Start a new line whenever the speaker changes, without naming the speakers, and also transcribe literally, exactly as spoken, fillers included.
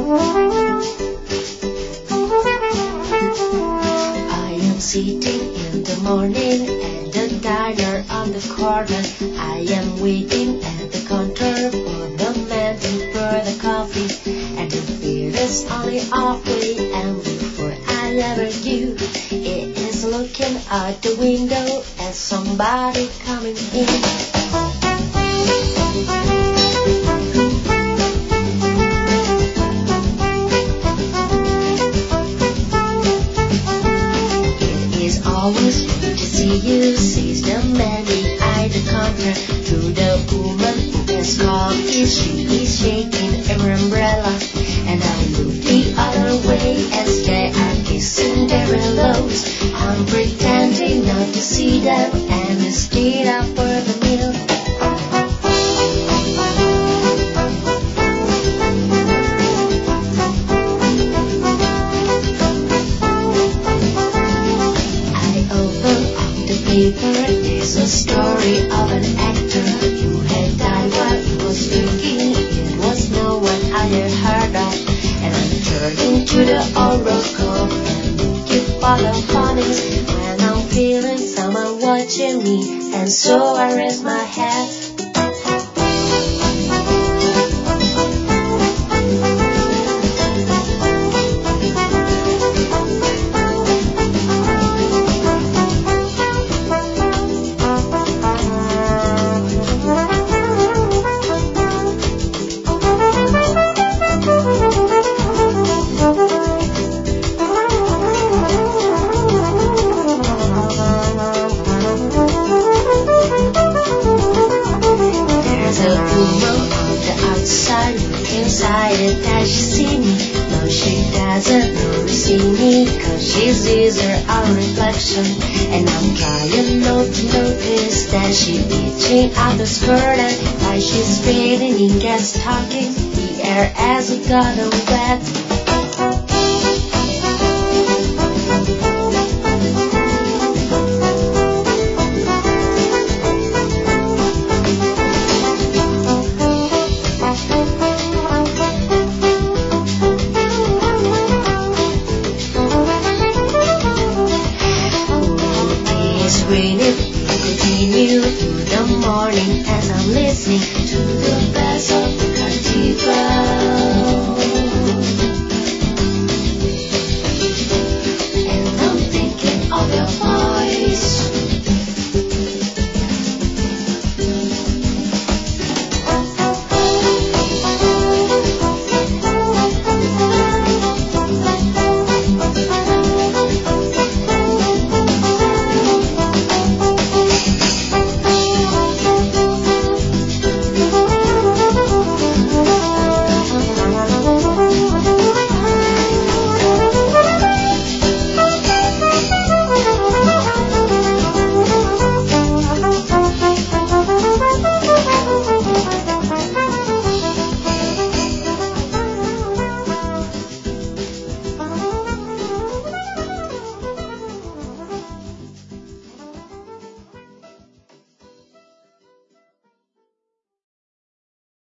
I am sitting in the morning at the diner on the corner. I am waiting at the counter for the man to pour the coffee, and the beer is only halfway. And before I ever knew, it is looking out the window at somebody coming in. Always good to see you, says the man behind the counter to the woman who has coffee. She is shaking her umbrella, and I look the other way as they are kissing their elbows. I'm pretending not to see them, and I stayed up for the meal. There's a story of an actor who had died while he was drinking. It was no one I had heard of, and I'm turning to the oracle and looking for the warnings when I'm feeling someone watching me, and so I raise my head. That she see me, no she doesn't notice me, cause she sees her own reflection, and I'm trying not to notice that she's reaching out the skirt, and while she's fading in gets talking, the air has gotten wet. Rain it will continue through the morning